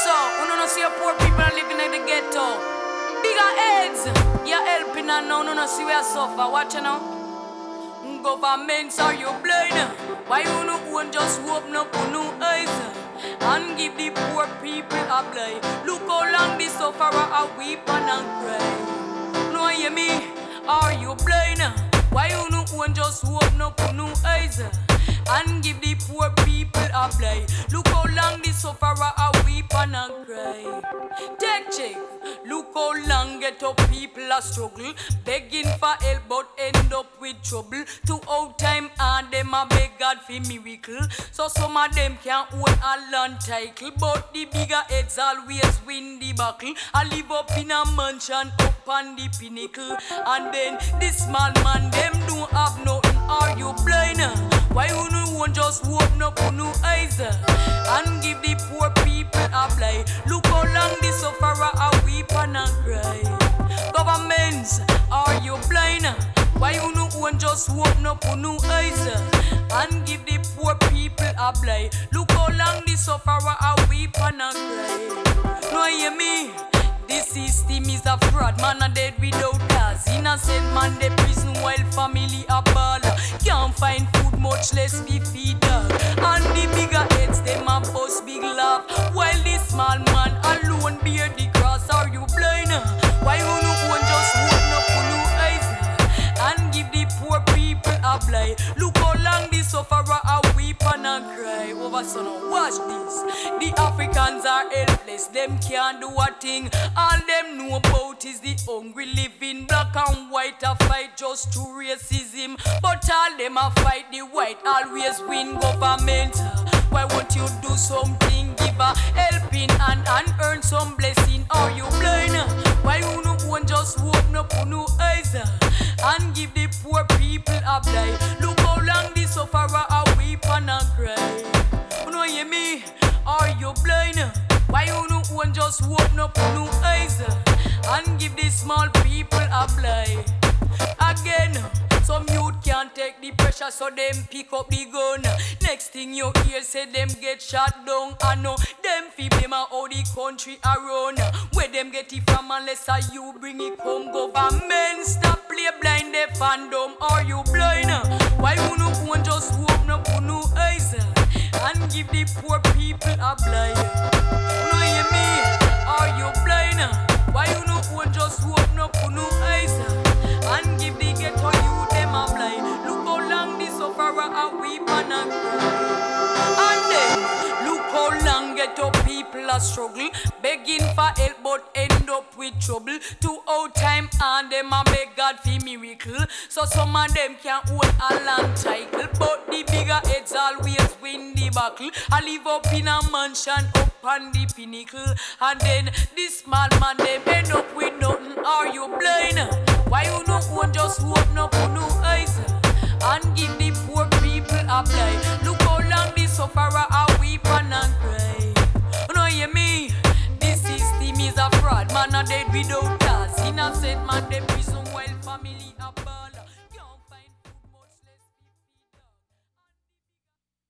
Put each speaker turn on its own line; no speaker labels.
so, we don't see poor people are living in the ghetto. Bigger heads, you're helping and now no see we are suffer. Watch you now. Governments, are you blind? Why you no one just open up new eyes and give the poor people a blind? Look how long the sufferer a weep and cry. No hear me? Are you blind? Why you no one just open up new eyes and give the poor people a blind? Look how long the sufferer a weep and cry. Take check. Look how long ghetto people a struggle, begging for help but end up with trouble. To out time and them a beg God for miracle. So some of them can't own a land title, but the bigger heads always win the battle. I live up in a mansion up on the pinnacle, and then this small man them don't have nothing. Are you blind? Why you no one just open up on your eyes and give the poor people a blind? Look how long the sufferer a weep and a cry. Governments, are you blind? Why you no one just open up on your eyes and give the poor people a blind? Look how long the sufferer a weep and a cry. No hear me? This system is a fraud, man a dead without cause. Innocent man de prison while family a ball. Can't find food, much less we feed dog. And the bigger heads, them a bust big laugh, while the small man alone bear the cross. Are you blind? Why you no one just open up on your eyes and give the poor people a blind? Look how long the sufferer a weep and a cry. Over so now watch this. The Africans are helpless, them can't do a thing. All them know about is the hungry living. Black and white a fight just to racism, but all them a fight the white always win. Government, why won't you do something? Give a helping hand and earn some blessing. Are you blind? Why you no one just open up on your eyes and give the poor people a blind? Look how long the sufferer a weep and a cry. You know hear me? Are you blind? Why you no one just open up on your eyes and give the small people a blind? Again, some youth can't take the pressure, so them pick up the gun. Next thing you hear, say them get shot down. I know them fi blame how the country around. Where them get it from unless you bring it home. Government, stop play blind, they fandom. Are you blind? Why you no one just open up on your eyes and give the poor people a blind? No hear me? Are you blind? Why you no one just open up on your eyes and give the ghetto you them a blind? Look how long the sufferer a weep and a cry. And then look how long ghetto people a struggle, begging for help but end up with trouble. To out time and them a beg God for miracle. So some of them can't own a land title, but the bigger heads always win the battle. I live up in a mansion up on the pinnacle, and then this small man them end up with nothing. Are you blind? Why you no one just open up on your eyes and give the poor people a blind? Look how long the sufferer a weep and a cry. You know hear me? This system is a fraud, man a dead without cause. Innocent man de prison while family a